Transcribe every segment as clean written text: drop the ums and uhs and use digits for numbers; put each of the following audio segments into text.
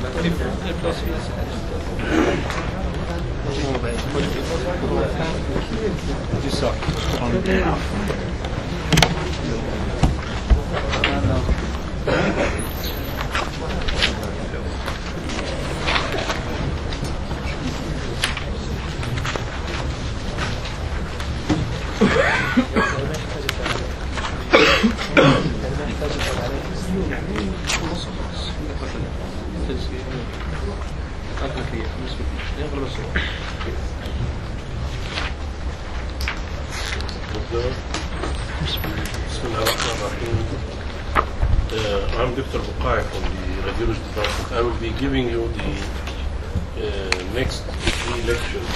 I'm Dr. Bukai from the radiology department. I will be giving you the next 3 lectures.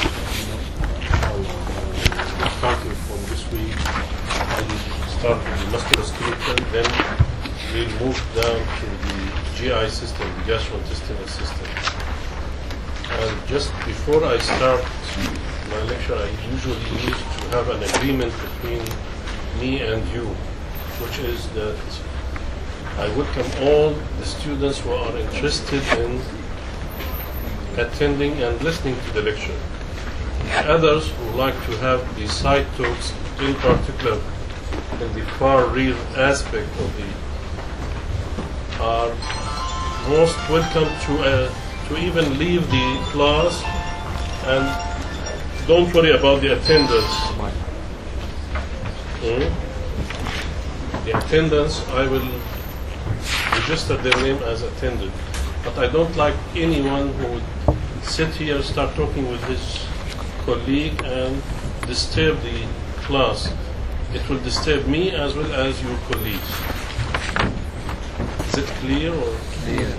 Starting from this week, I will start with the musculoskeletal, then we'll move down to the GI system, the gastrointestinal system. And just before I start my lecture, I usually need to have an agreement between me and you, which is that I welcome all the students who are interested in attending and listening to the lecture. Others who like to have the side talks, in particular in the far rear aspect of the, are most welcome to even leave the class, and don't worry about the attendance. The attendance, I will register their name as attended. But I don't like anyone who would sit here, start talking with his colleague and disturb the class. It will disturb me as well as your colleagues. Is it clear? Or? Clear.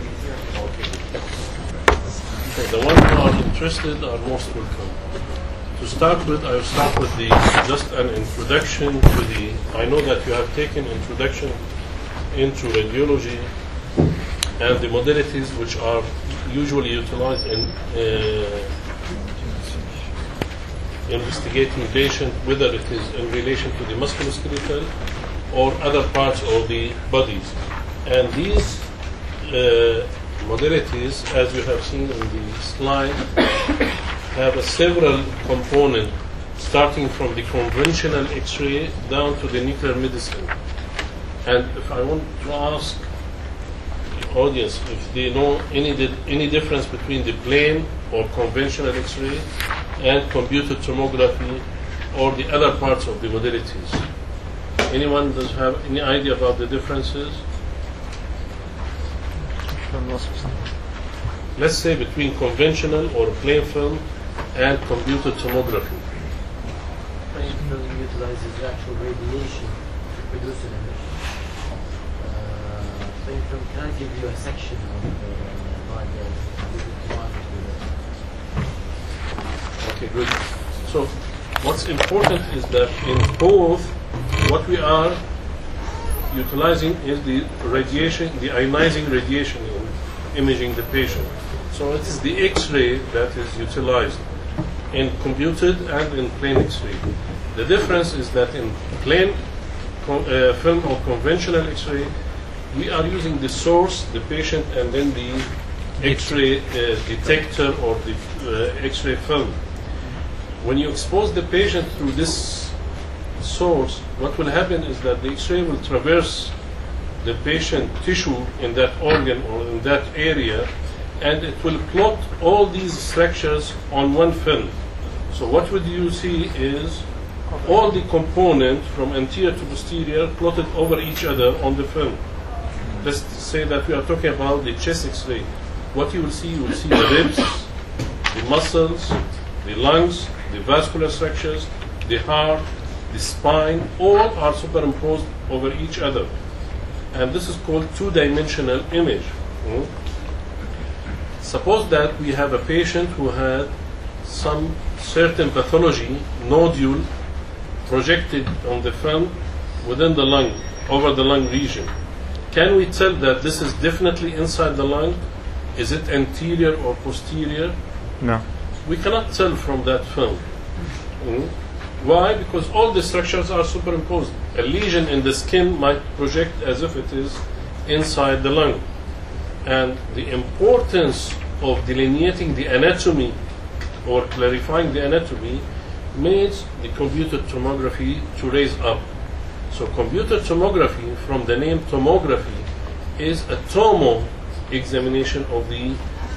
Okay. The ones who are interested are most welcome. To start with, I will start with just an introduction to the. I know that you have taken introduction into radiology and the modalities which are usually utilized in investigating patient, whether it is in relation to the musculoskeletal or other parts of the bodies. And these modalities, as you have seen in the slide, have several components, starting from the conventional X-ray down to the nuclear medicine. And if I want to ask the audience if they know any difference between the plain or conventional X-ray and computed tomography or the other parts of the modalities. Anyone does have any idea about the differences? Let's say between conventional or plain film and computed tomography. Plain film utilizes actual radiation to produce an image. Plain film can give you a section of the body of the. Okay, good. So what's important is that in both, what we are utilizing is the radiation, the ionizing radiation in imaging the patient. So it is the X-ray that is utilized in computed and in plain X-ray. The difference is that in plain film or conventional X-ray, we are using the source, the patient, and then the X-ray detector or the X-ray film. When you expose the patient through this source, what will happen is that the X-ray will traverse the patient tissue in that organ or in that area, and it will plot all these structures on one film. So what would you see is all the components from anterior to posterior plotted over each other on the film. Let's say that we are talking about the chest X-ray. What you will see the ribs, the muscles, the lungs, the vascular structures, the heart, the spine, all are superimposed over each other. And this is called two-dimensional image. Suppose that we have a patient who had some certain pathology, nodule, projected on the film within the lung, over the lung region. Can we tell that this is definitely inside the lung? Is it anterior or posterior? No. We cannot tell from that film. Why? Because all the structures are superimposed. A lesion in the skin might project as if it is inside the lung. And the importance of delineating the anatomy or clarifying the anatomy made the computer tomography to raise up. So computer tomography, from the name tomography, is a tomo examination of the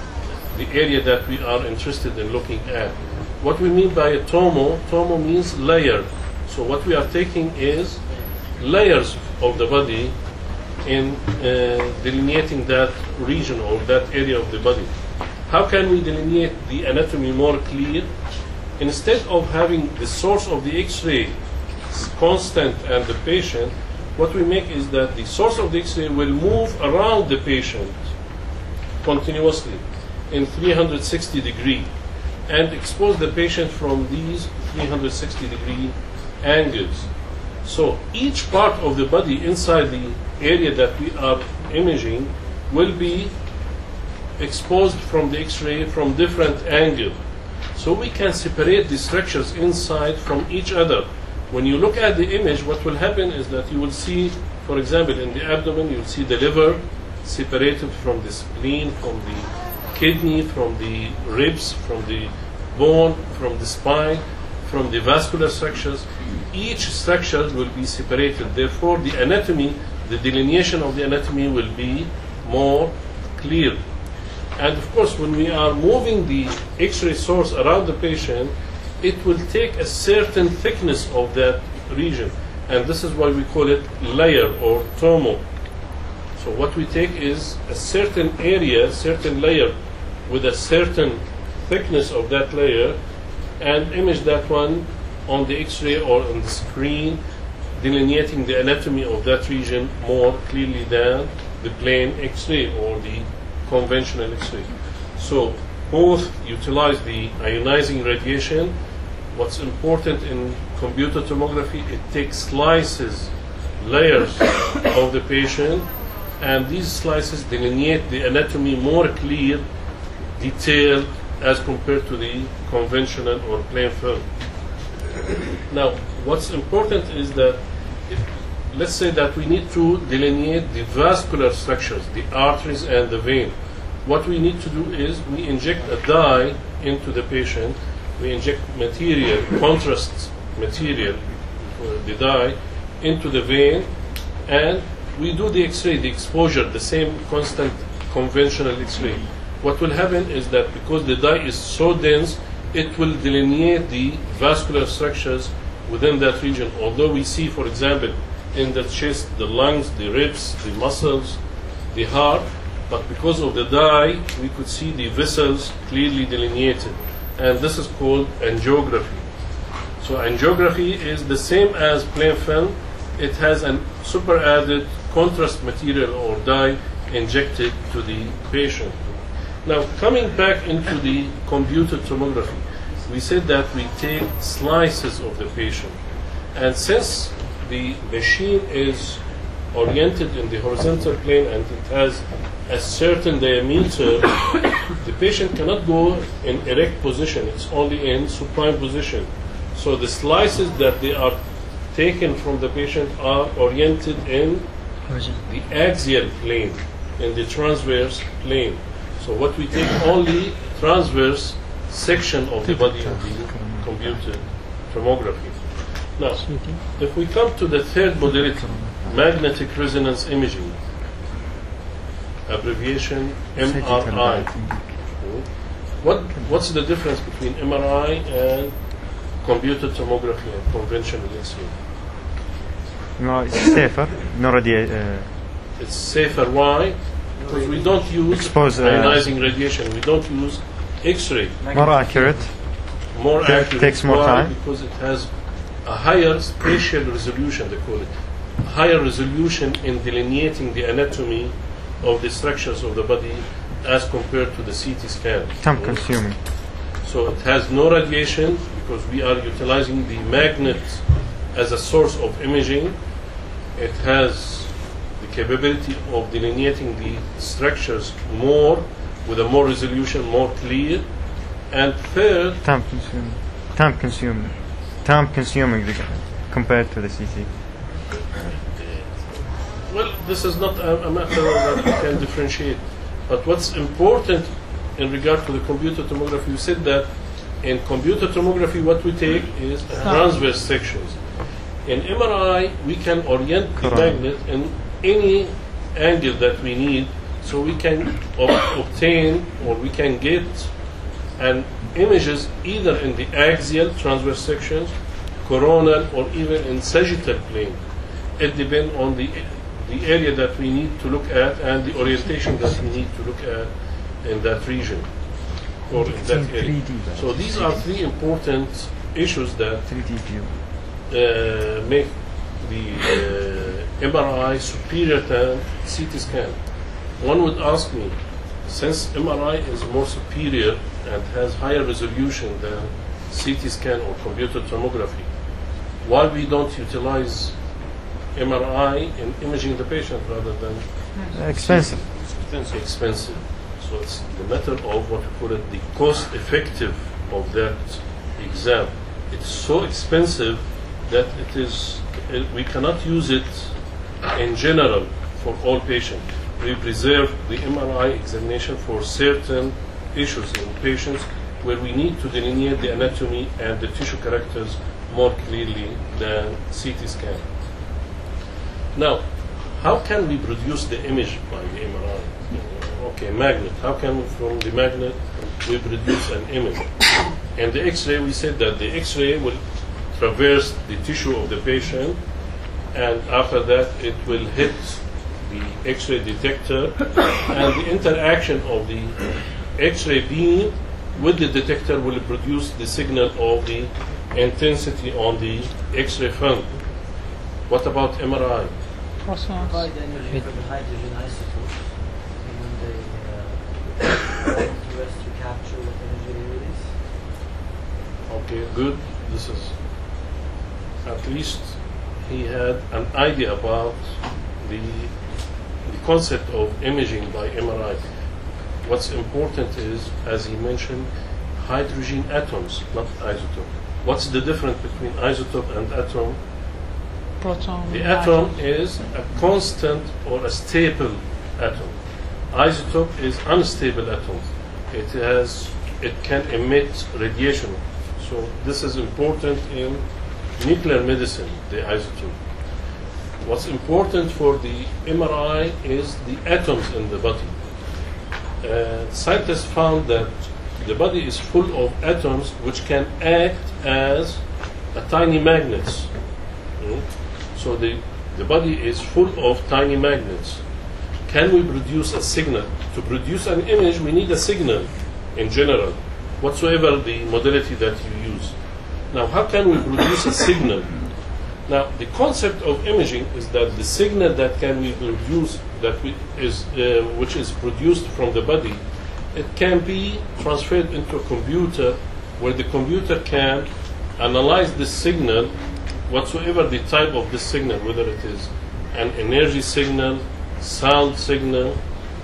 area that we are interested in looking at. What we mean by a tomo means layer. So what we are taking is layers of the body in delineating that region or that area of the body. How can we delineate the anatomy more clear? Instead of having the source of the X-ray constant and the patient, what we make is that the source of the X-ray will move around the patient continuously in 360 degree and expose the patient from these 360 degree angles. So each part of the body inside the area that we are imaging will be exposed from the X-ray from different angles. So we can separate the structures inside from each other. When you look at the image, what will happen is that you will see, for example, in the abdomen, you will see the liver separated from the spleen, from the kidney, from the ribs, from the bone, from the spine, from the vascular structures. Each structure will be separated. Therefore, the anatomy, the delineation of the anatomy will be more clear. And of course, when we are moving the X-ray source around the patient, it will take a certain thickness of that region. And this is why we call it layer or tomo. So what we take is a certain area, certain layer with a certain thickness of that layer and image that one on the X-ray or on the screen, delineating the anatomy of that region more clearly than the plain X-ray or the conventional X-ray. So both utilize the ionizing radiation. What's important in computer tomography, it takes slices, layers of the patient, and these slices delineate the anatomy more clear, detailed, as compared to the conventional or plain film. Now, what's important is that let's say that we need to delineate the vascular structures, the arteries and the vein. What we need to do is we inject a dye into the patient. We inject material, contrast material, the dye, into the vein, and we do the X-ray, the exposure, the same constant conventional X-ray. What will happen is that because the dye is so dense, it will delineate the vascular structures within that region. Although we see, for example, in the chest, the lungs, the ribs, the muscles, the heart, but because of the dye, we could see the vessels clearly delineated. And this is called angiography. So angiography is the same as plain film. It has a super added contrast material or dye injected to the patient. Now, coming back into the computer tomography, we said that we take slices of the patient. And since the machine is oriented in the horizontal plane and it has a certain diameter, the patient cannot go in erect position. It's only in supine position. So the slices that they are taken from the patient are oriented in the axial plane, in the transverse plane. So what we take only transverse section of the body of the computer tomography. Now, if we come to the third modality, magnetic resonance imaging, abbreviation MRI. What's the difference between MRI and computer tomography and conventional X-ray? No, it's safer. No It's safer. Why? Because we don't use ionizing radiation. We don't use X-ray. More accurate. More accurate. Takes more time. Because it has a higher spatial resolution, they call it. A higher resolution in delineating the anatomy of the structures of the body as compared to the CT scan. Time consuming. So it has no radiation because we are utilizing the magnet as a source of imaging. It has the capability of delineating the structures more with a more resolution, more clear. And third, time consuming compared to the CT. Well, this is not a matter that we can differentiate. But what's important in regard to the computer tomography, you said that in computer tomography what we take is transverse sections. In MRI, we can orient the Correct. magnet in any angle that we need, so we can obtain or we can get an images either in the axial transverse sections, coronal, or even in sagittal plane. It depends on the area that we need to look at and the orientation that we need to look at in that region or in that area. 3D. So these are three important issues that 3D view. make the MRI superior than CT scan. One would ask me, since MRI is more superior and has higher resolution than CT scan or computer tomography, why we don't utilize MRI in imaging the patient rather than Expensive. expensive? So it's the matter of what we call it the cost effective of that exam. It's so expensive that we cannot use it in general for all patients. We preserve the MRI examination for certain issues in patients where we need to delineate the anatomy and the tissue characters more clearly than CT scan. Now, how can we produce the image by the MRI? Okay, magnet. How can we, from the magnet, we produce an image? And the X-ray, we said that the X-ray will traverse the tissue of the patient, and after that it will hit the X-ray detector, and the interaction of the X-ray beam with the detector will produce the signal of the intensity on the X-ray film. What about MRI? Provide energy from the hydrogen isotopes, and when they rest to capture what energy they release. Okay, good. This is, at least he had an idea about the concept of imaging by MRI. What's important is, as he mentioned, hydrogen atoms, not isotope. What's the difference between isotope and atom? Proton. The atom is a constant or a stable atom. Isotope is unstable atom. It can emit radiation. So this is important in nuclear medicine, the isotope. What's important for the MRI is the atoms in the body. Scientists found that the body is full of atoms which can act as a tiny magnets. So the body is full of tiny magnets. Can we produce a signal? To produce an image, we need a signal in general, whatsoever the modality that you use. Now, how can we produce a signal? Now, the concept of imaging is that the signal that can we produce, which is produced from the body, it can be transferred into a computer, where the computer can analyze this signal, whatsoever the type of this signal, whether it is an energy signal, sound signal,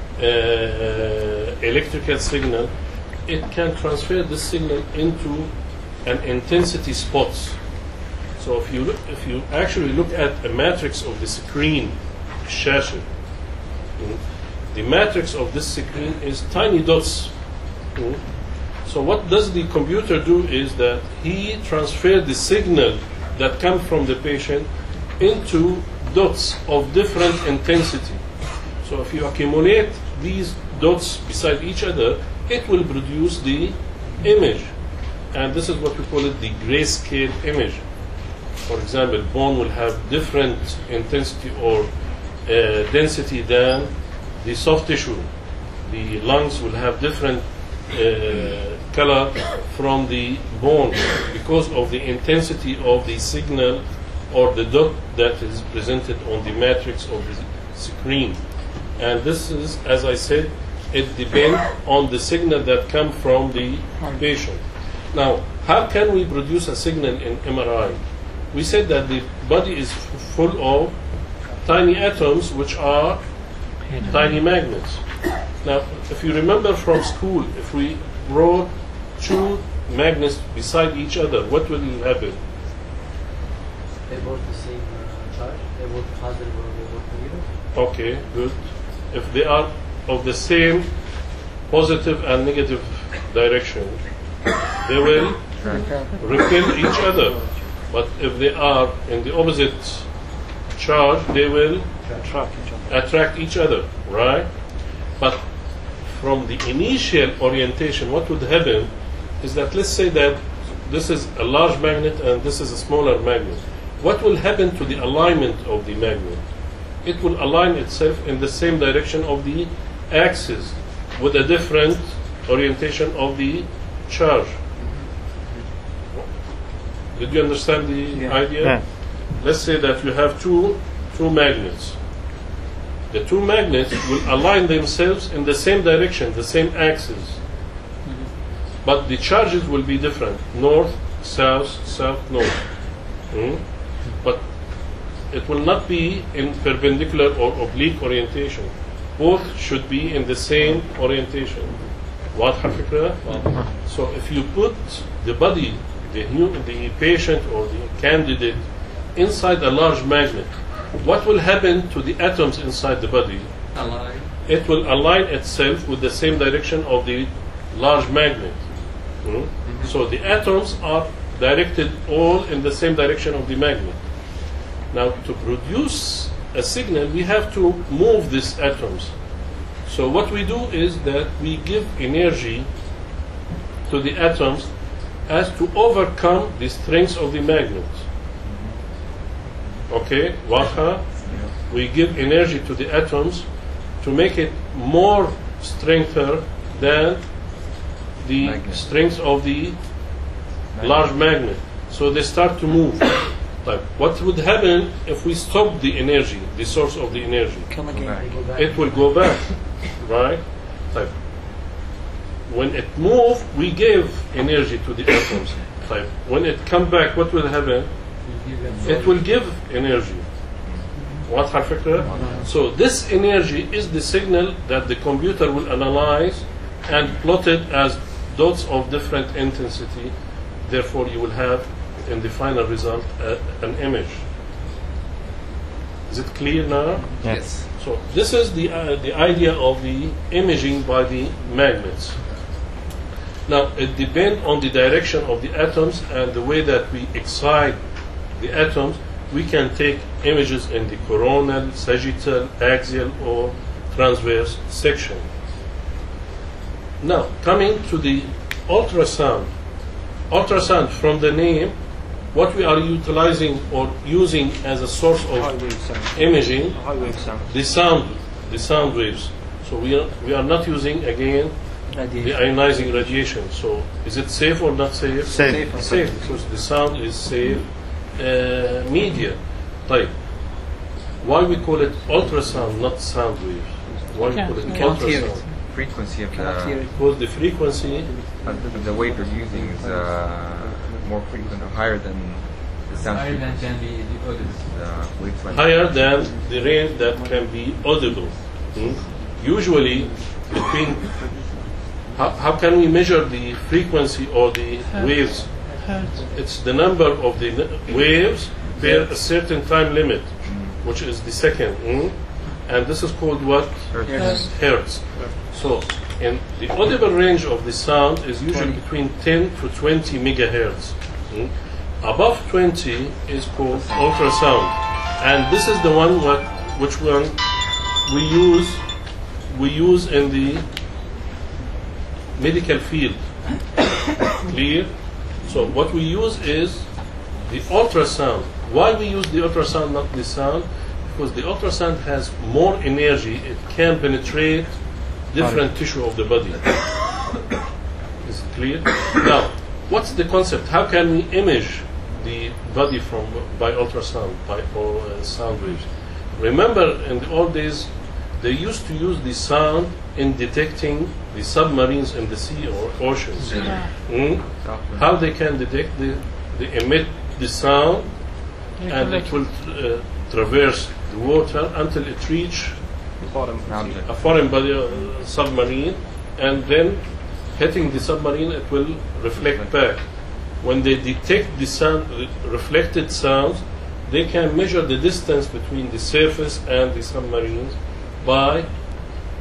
electrical signal, it can transfer this signal into an intensity spots. So if you actually look at a matrix of the screen, شاشة, the matrix of this screen is tiny dots. So what does the computer do is that he transfers the signal that comes from the patient into dots of different intensity. So if you accumulate these dots beside each other, it will produce the image. And this is what we call it the grayscale image. For example, bone will have different intensity or density than the soft tissue. The lungs will have different color from the bone because of the intensity of the signal or the dot that is presented on the matrix of the screen. And this is, as I said, it depends on the signal that comes from the patient. Now, how can we produce a signal in MRI? We said that the body is full of tiny atoms which are tiny magnets. Now, if you remember from school, if we brought two magnets beside each other, what will happen? They both the same charge. They both positive or they both negative. Okay, good. If they are of the same positive and negative direction, they will repel each other. But if they are in the opposite charge, they will attract each other, right? But from the initial orientation, what would happen is that, let's say that this is a large magnet and this is a smaller magnet. What will happen to the alignment of the magnet? It will align itself in the same direction of the axis with a different orientation of the charge. Did you understand the idea? Yeah. Let's say that you have two magnets. The two magnets will align themselves in the same direction, the same axis. But the charges will be different. North, south, south, north. But it will not be in perpendicular or oblique orientation. Both should be in the same orientation. واضحة الفكرة؟ So if you put the body, the patient or the candidate inside a large magnet, what will happen to the atoms inside the body? It will align itself with the same direction of the large magnet. So the atoms are directed all in the same direction of the magnet. Now, to produce a signal, we have to move these atoms. So what we do is that we give energy to the atoms as to overcome the strength of the magnet. Okay, واضحة? We give energy to the atoms to make it more strengther than the strength of the large magnet. So they start to move. Like, what would happen if we stop the energy, the source of the energy? Come again. It will go back, right? Like, when it moves, we give energy to the atoms. Like, when it comes back, what will happen? It will give energy. واضحة الفكرة? So this energy is the signal that the computer will analyze and plot it as dots of different intensity. Therefore, you will have in the final result an image. Is it clear now? Yes. So this is the idea of the imaging by the magnets. Now it depends on the direction of the atoms and the way that we excite the atoms. We can take images in the coronal, sagittal, axial, or transverse section. Now coming to the ultrasound. Ultrasound, from the name, what we are utilizing or using as a source of imaging, the sound waves. So we are not using again the ionizing radiation. So is it safe or not safe? Safe. Safe, because the sound is safe media. Like, why we call it ultrasound, not sound waves? Why we call it Can't hear ultrasound? it. Frequency of Cannot hear the, it. Because the frequency the wave you're using is more frequent or higher than the sound Higher than frequency. can be decoded. The wavelength. higher than the range that can be audible. Usually, between how can we measure the frequency or the waves? Hertz. It's the number of the waves per a certain time limit, which is the second. And this is called what? Yes. Hertz. So, in the audible range of the sound is usually between 10 to 20 megahertz. Above 20 is called ultrasound, and this is the one which one we use in the medical field. Clear? So what we use is the ultrasound. Why we use the ultrasound, not the sound? Because the ultrasound has more energy. It can penetrate different tissue of the body. Is it clear? Now, what's the concept? How can we image the body by ultrasound, by sound waves? Remember, in the old days, they used to use the sound in detecting the submarines in the sea or oceans. How they can detect? They emit the sound, and it will traverse the water until it reach a foreign body, submarine, and then hitting the submarine, it will reflect back. When they detect the sound, reflected sounds, they can measure the distance between the surface and the submarines by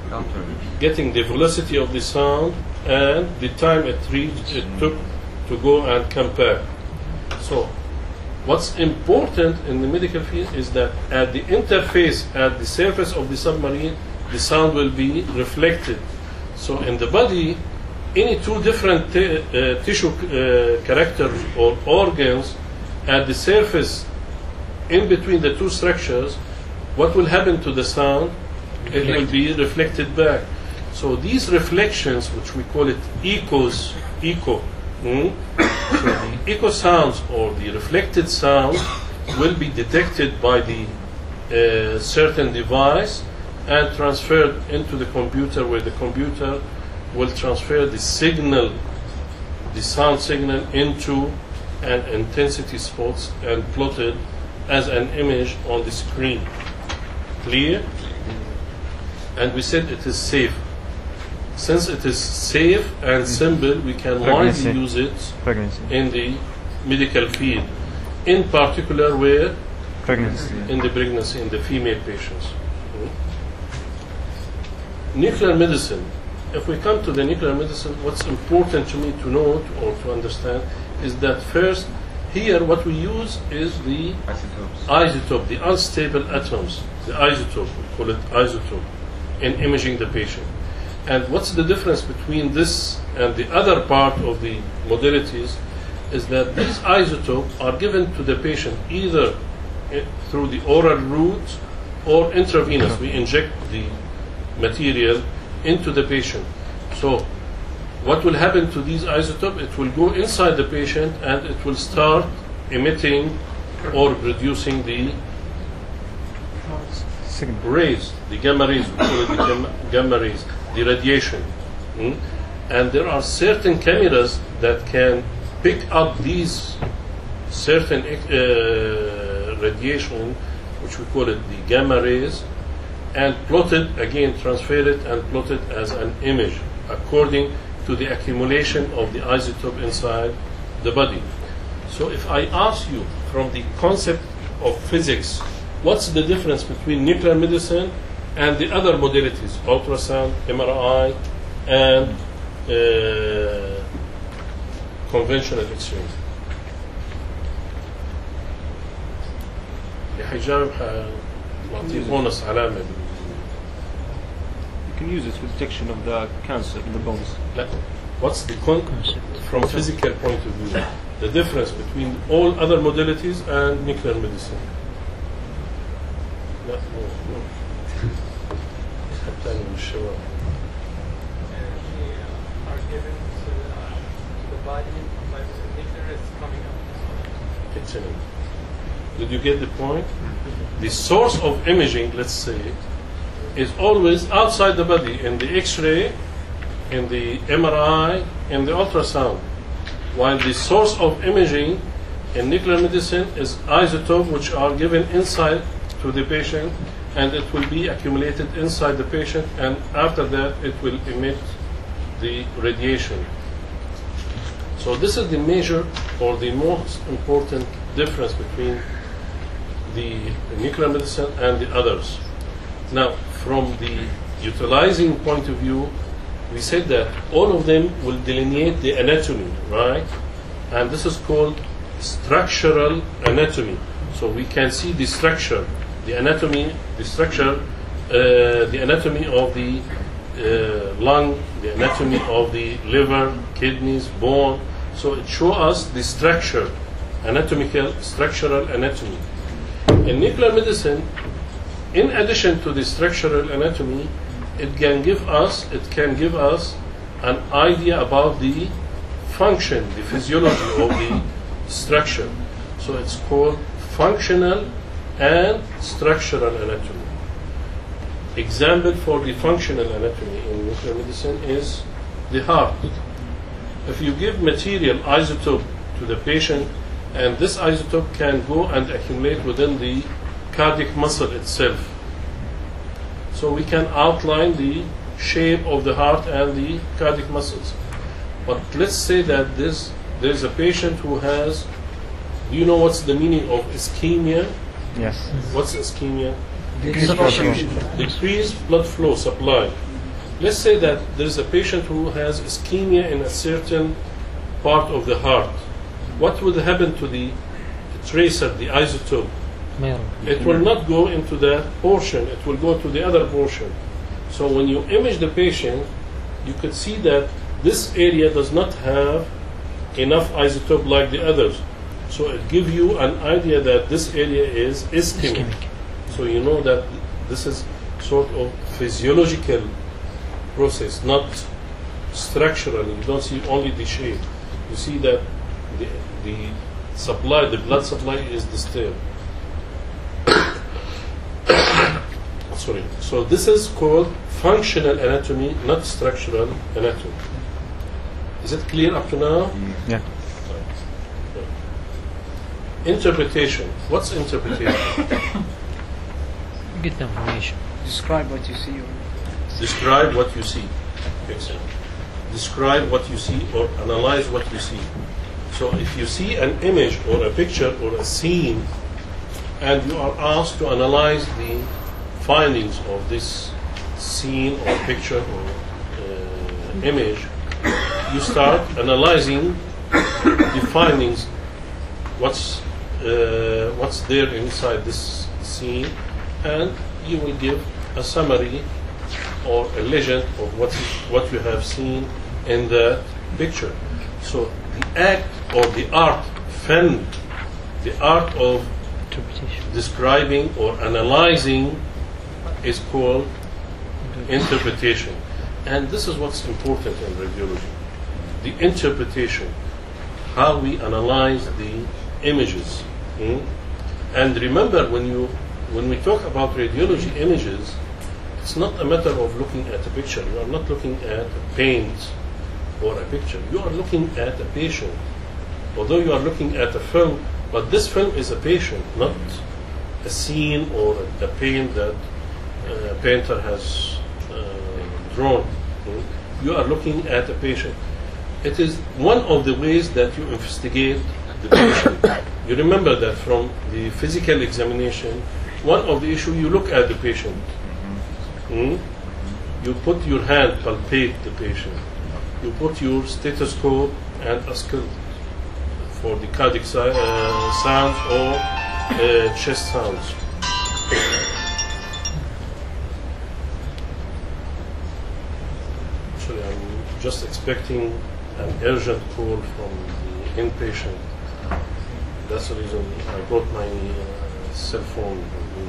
getting the velocity of the sound and the time it took to go and come back. So what's important in the medical field is that at the interface, at the surface of the submarine, the sound will be reflected. So in the body, any two different tissue characters or organs at the surface in between the two structures, what will happen to the sound? It will be reflected back. So these reflections, which we call it echo. So the echo sounds or the reflected sound will be detected by the certain device and transferred into the computer, where the computer will transfer the signal, the sound signal, into an intensity spots and plotted as an image on the screen. Clear? And we said it is safe. Since it is safe and simple, we can widely use it in the medical field. In particular, where? Pregnancy. In the pregnancy, in the female patients. Nuclear medicine. If we come to the nuclear medicine, what's important to me to note or to understand is that first, here what we use is the isotope, the unstable atoms, the isotope, we call it isotope, in imaging the patient. And what's the difference between this and the other part of the modalities is that these isotopes are given to the patient either through the oral route or intravenous. We inject the material into the patient. So what will happen to these isotopes? It will go inside the patient and it will start emitting or producing the rays, the gamma rays, we call it the gamma rays, the radiation. And there are certain cameras that can pick up these certain radiation, which we call it the gamma rays, and plot it, again transfer it and plot it as an image according to the accumulation of the isotope inside the body. So if I ask you from the concept of physics, what's the difference between nuclear medicine and the other modalities, ultrasound, MRI, and conventional X-ray? حيجاوب نعطيه بونص علامة. You can use it for detection of the cancer in the bones. لا. What's the concept from physical point of view? The difference between all other modalities and nuclear medicine? لا no. حتى من الشباب. Are given to the body by the nuclear is coming up. Excellent. Did you get the point? The source of imaging, let's say, is always outside the body, in the X-ray, in the MRI, in the ultrasound. While the source of imaging in nuclear medicine is isotopes, which are given inside to the patient, and it will be accumulated inside the patient, and after that it will emit the radiation. So this is the major or the most important difference between the nuclear medicine and the others. Now, from the utilizing point of view, we said that all of them will delineate the anatomy, right? And this is called structural anatomy. So we can see the structure, the anatomy, the structure, the anatomy of the lung, the anatomy of the liver, kidneys, bone. So it shows us the structure, anatomical, structural anatomy. In nuclear medicine, in addition to the structural anatomy, it can give us an idea about the function, the physiology of the structure. So it's called functional and structural anatomy. Example for the functional anatomy in nuclear medicine is the heart. If you give material isotope to the patient, and this isotope can go and accumulate within the cardiac muscle itself. So we can outline the shape of the heart and the cardiac muscles. But let's say that there's a patient who has, do you know what's the meaning of ischemia? Yes. What's ischemia? Decreased blood flow. Decreased blood flow supply. let's say that there is a patient who has ischemia in a certain part of the heart. What would happen to the tracer, the isotope? It will not go into that portion, it will go to the other portion. So when you image the patient, you could see that this area does not have enough isotope like the others. So it gives you an idea that this area is ischemic. So you know that this is sort of physiological process, not structural. You don't see only the shape. You see that the supply, the blood supply is disturbed. Sorry. So this is called functional anatomy, not structural anatomy. Is it clear up to now? Yeah. Interpretation. What's interpretation? Get the information. Describe what you see. Describe what you see. Excellent. Describe what you see or analyze what you see. So if you see an image or a picture or a scene and you are asked to analyze the findings of this scene or picture or image, you start analyzing the findings, what's there inside this scene, and you will give a summary or a legend of what you have seen in the picture. So the act or the art, fan, the art of describing or analyzing is called interpretation. And this is what's important in radiology. The interpretation, how we analyze the images. And remember, when we talk about radiology images, it's not a matter of looking at a picture. You are not looking at a paint or a picture. You are looking at a patient. Although you are looking at a film, but this film is a patient, not a scene or a paint that a painter has drawn. You are looking at a patient. It is one of the ways that you investigate the patient. You remember that from the physical examination, one of the issues, you look at the patient. You put your hand, palpate the patient. You put your stethoscope and auscultate for the cardiac sounds or chest sounds. Actually, I'm just expecting an urgent call from the inpatient. That's the reason I brought my cell phone.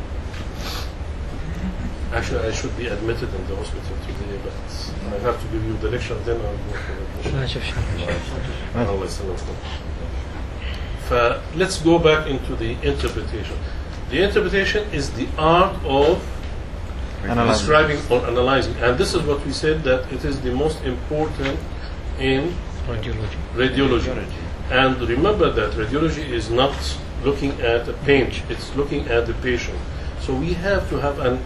Actually, I should be admitted in the hospital today, but I have to give you the lecture, then I'll go for the admission. Allah يسلمكم. Let's go back into the interpretation. The interpretation is the art of describing or analyzing. And this is what we said, that it is the most important in radiology. And remember that radiology is not looking at a paint, it's looking at the patient. So we have to have an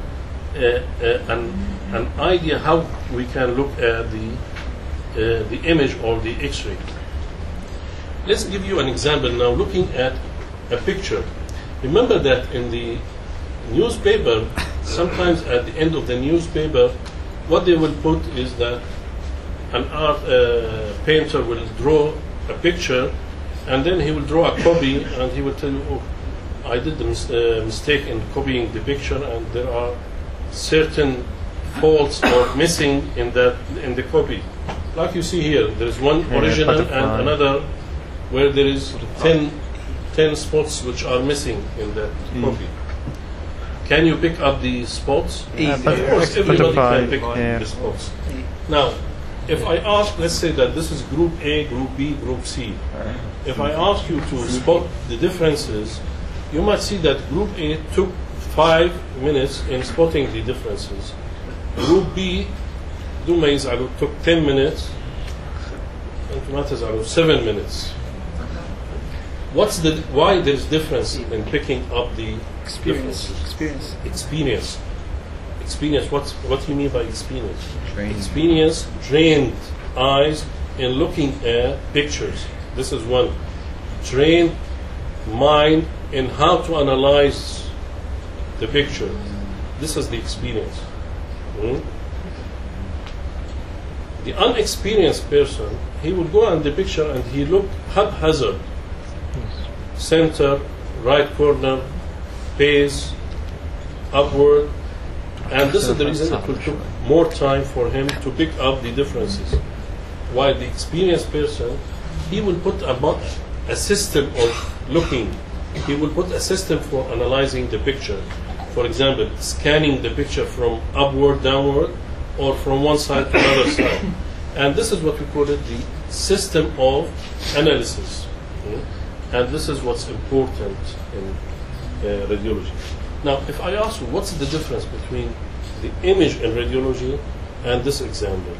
idea how we can look at the image or the X-ray. Let's give you an example now. Looking at a picture, remember that in the newspaper, sometimes at the end of the newspaper, what they will put is that an art painter will draw a picture, and then he will draw a copy, and he will tell you, oh, I did the mistake in copying the picture, and there are certain faults or missing in the copy. Like you see here, there is one original and another where there is 10 spots which are missing in that copy. Can you pick up the spots? Of course, everybody can pick up the spots. Now, if I ask, let's say that this is group A, group B, group C. If I ask you to spot the differences, you might see that group A took 5 minutes in spotting the differences. Group B, took 10 minutes, and 7 minutes. Why there's difference in picking up the differences? Experience. What do you mean by experience? Experience, trained eyes in looking at pictures. This is one. Trained mind in how to analyze the picture. This is the experience. The unexperienced person, he would go on the picture and he look haphazard. Center, right corner, base, upward, and this is the reason it will take more time for him to pick up the differences. While the experienced person, he will put a system of looking. He will put a system for analyzing the picture. For example, scanning the picture from upward, downward, or from one side to another side. And this is what we call it the system of analysis. And this is what's important in radiology. Now, if I ask you, what's the difference between the image in radiology and this example?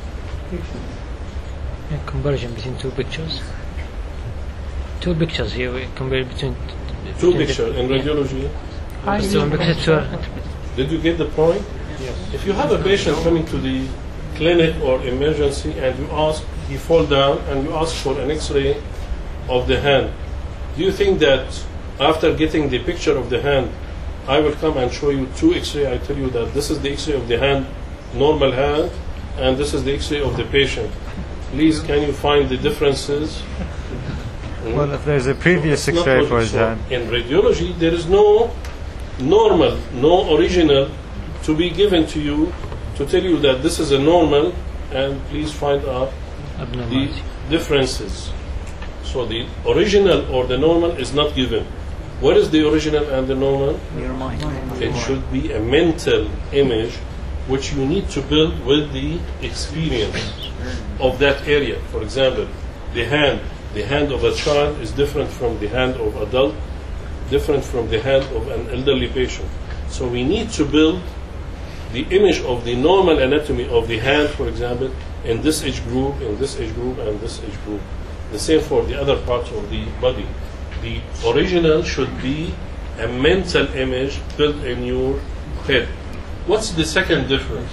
A comparison between two pictures. Two pictures here, we compare between Two pictures in radiology. one picture. Did you get the point? Yes. If you have a patient coming to the clinic or emergency and you ask, he fall down and you ask for an X-ray of the hand, do you think that after getting the picture of the hand, I will come and show you two X-ray, I tell you that this is the X-ray of the hand, normal hand, and this is the X-ray of the patient. Please, can you find the differences? Well, if there's a previous It's not X-ray what for we his saw. hand, In radiology, there is no normal, no original to be given to you to tell you that this is a normal and please find out the Abnormality. differences. So the original or the normal is not given. What is the original and the normal? Your mind. It should be a mental image which you need to build with the experience of that area. For example, the hand of a child is different from the hand of adult, different from the hand of an elderly patient. So we need to build the image of the normal anatomy of the hand, for example, in this age group, in this age group, and this age group. The same for the other parts of the body. The original should be a mental image built in your head. What's the second difference?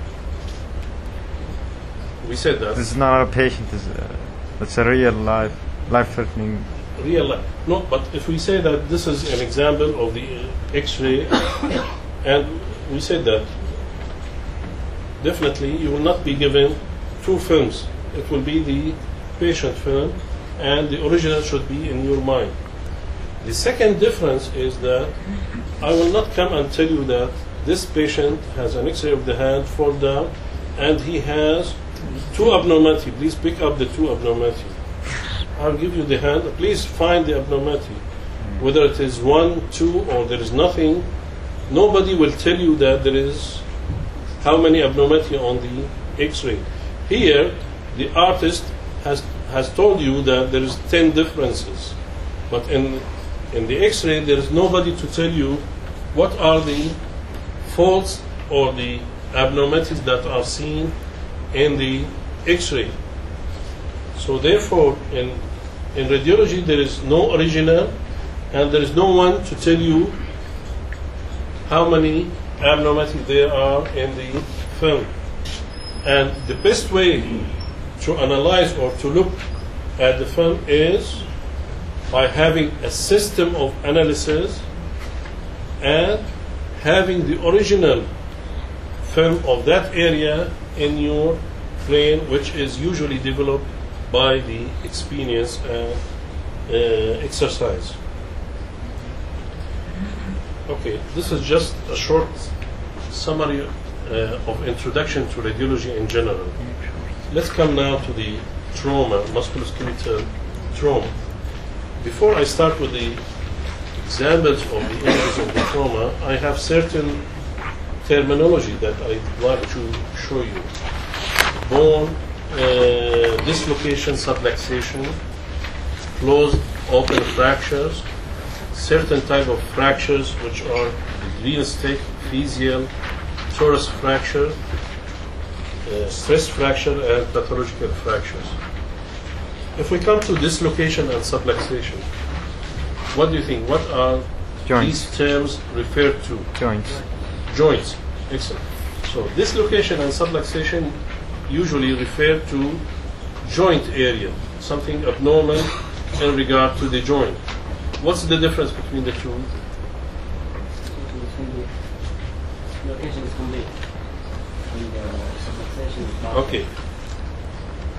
We said that. this is not a patient, it's a real life-threatening. Real life. No, but if we say that this is an example of the X-ray, and we said that definitely you will not be given two films. It will be the patient film, and the original should be in your mind. The second difference is that I will not come and tell you that this patient has an X-ray of the hand, fall down, and he has two abnormality. Please pick up the two abnormality. I'll give you the hand. Please find the abnormality. Whether it is 1, 2, or there is nothing, nobody will tell you that there is how many abnormality on the X-ray. Here, the artist has told you that there is 10 differences, but in the X-ray there is nobody to tell you what are the faults or the abnormalities that are seen in the X-ray. So therefore, in radiology there is no original, and there is no one to tell you how many abnormalities there are in the film. And the best way to analyze or to look at the film is by having a system of analysis and having the original film of that area in your brain, which is usually developed by the experience and exercise. Okay, this is just a short summary of introduction to radiology in general. Let's come now to the trauma, musculoskeletal trauma. Before I start with the examples of the images of the trauma, I have certain terminology that I'd like to show you. Bone dislocation, subluxation, closed open fractures, certain type of fractures which are green stick, physial, torus fracture, stress fracture, and pathological fractures. If we come to dislocation and subluxation, what do you think? What are Joints. these terms referred to? Joints. Joints. Excellent. So dislocation and subluxation usually refer to joint area, something abnormal in regard to the joint. What's the difference between the two? Location is complete. And subluxation is not. Okay.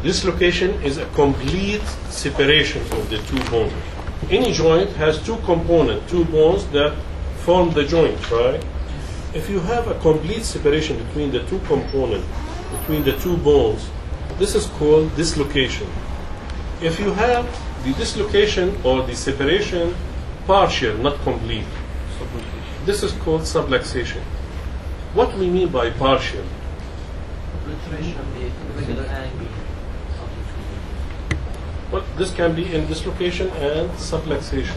dislocation is a complete separation of the two bones. Any joint has two components, two bones that form the joint, right? If you have a complete separation between the two components, between the two bones, this is called dislocation. If you have the dislocation or the separation partial, not complete, this is called subluxation. What we mean by partial? Obliteration of the regular angle of the two. Well, this can be in dislocation and subluxation.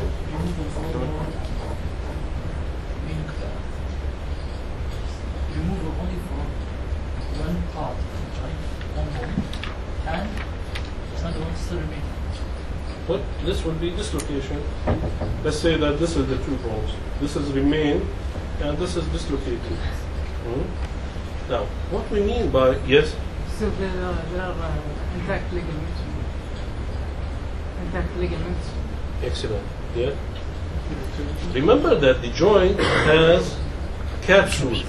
Remove only from one part of the joint, one bone, and another one still remains. But this would be dislocation. Let's say that this is the two bones. This is remain, and this is dislocated. Now, what we mean by, yes? So there are intact ligaments. Intact ligaments. Excellent. Yeah. Remember that the joint has capsule,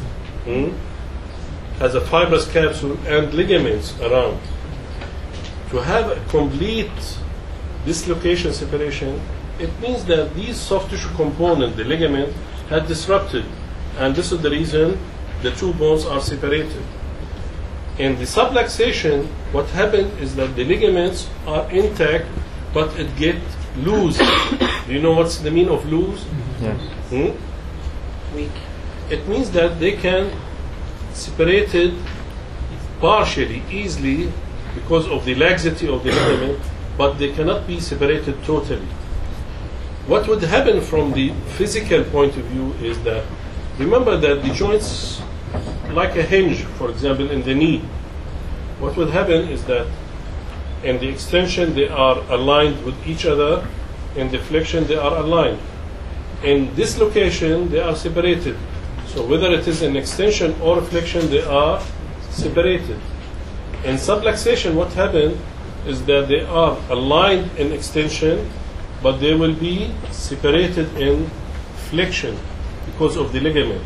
has a fibrous capsule and ligaments around. To have a complete dislocation separation, it means that these soft tissue components, the ligament, had disrupted, and this is the reason the two bones are separated. In the subluxation, what happened is that the ligaments are intact, but it get loose. Do you know what's the meaning of loose? Yes. Weak. It means that they can separate it partially, easily, because of the laxity of the ligament, but they cannot be separated totally. What would happen from the physical point of view is that, remember that the joints, like a hinge, for example, in the knee, what would happen is that in the extension they are aligned with each other, in the flexion they are aligned. In dislocation they are separated. So whether it is an extension or a flexion, they are separated. In subluxation, what happened is that they are aligned in extension, but they will be separated in flexion because of the ligament.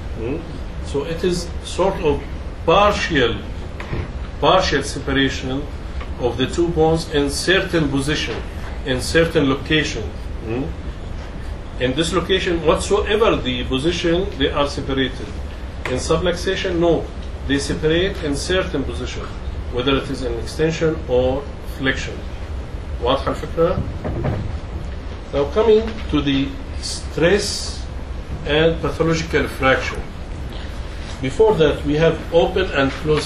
So it is sort of partial separation of the two bones in certain position, in certain location. In dislocation, whatsoever the position, they are separated. In subluxation, no, they separate in certain position, whether it is an extension or flexion. واضحة الفكرة? Now coming to the stress and pathological fracture. Before that, we have open and closed